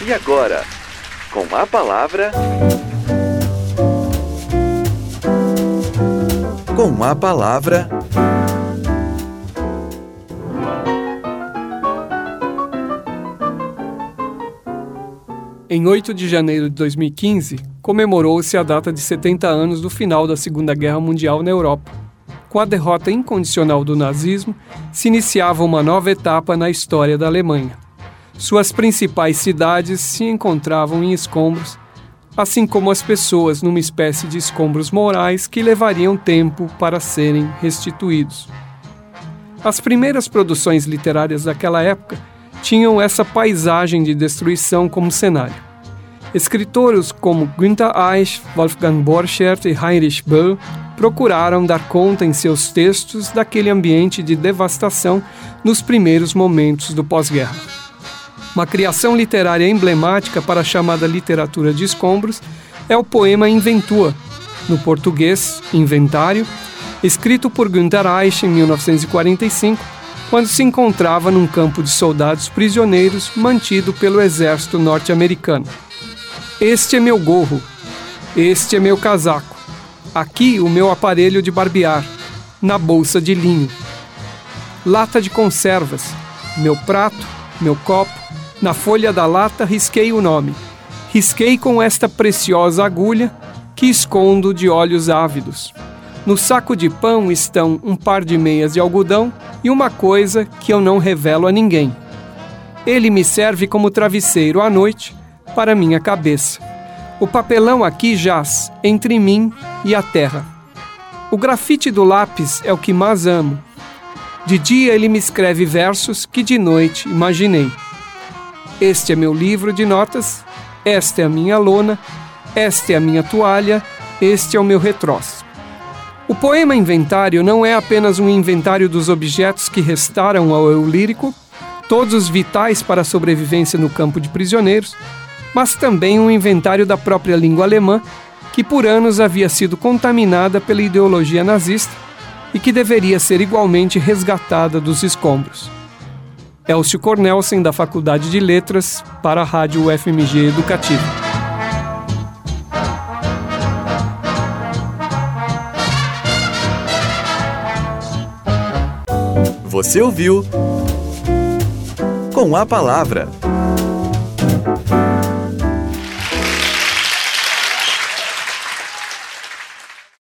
E agora, com a palavra... Com a palavra... Em 8 de janeiro de 2015, comemorou-se a data de 70 anos do final da Segunda Guerra Mundial na Europa. Com a derrota incondicional do nazismo, se iniciava uma nova etapa na história da Alemanha. Suas principais cidades se encontravam em escombros, assim como as pessoas numa espécie de escombros morais que levariam tempo para serem restituídos. As primeiras produções literárias daquela época tinham essa paisagem de destruição como cenário. Escritores como Günter Eich, Wolfgang Borchert e Heinrich Böll procuraram dar conta em seus textos daquele ambiente de devastação nos primeiros momentos do pós-guerra. Uma criação literária emblemática para a chamada literatura de escombros é o poema Inventua, no português Inventário, escrito por Günter Eich em 1945, quando se encontrava num campo de soldados prisioneiros mantido pelo exército norte-americano. Este é meu gorro, este é meu casaco, aqui o meu aparelho de barbear, na bolsa de linho. Lata de conservas, meu prato, meu copo, na folha da lata risquei o nome. Risquei com esta preciosa agulha que escondo de olhos ávidos. No saco de pão estão um par de meias de algodão e uma coisa que eu não revelo a ninguém. Ele me serve como travesseiro à noite para minha cabeça. O papelão aqui jaz entre mim e a terra. O grafite do lápis é o que mais amo. De dia ele me escreve versos que de noite imaginei. Este é meu livro de notas, esta é a minha lona, esta é a minha toalha, este é o meu retroço. O poema Inventário não é apenas um inventário dos objetos que restaram ao eu lírico, todos vitais para a sobrevivência no campo de prisioneiros, mas também um inventário da própria língua alemã, que por anos havia sido contaminada pela ideologia nazista e que deveria ser igualmente resgatada dos escombros. Elcio Cornelsen, da Faculdade de Letras, para a Rádio UFMG Educativa. Você ouviu Com a Palavra.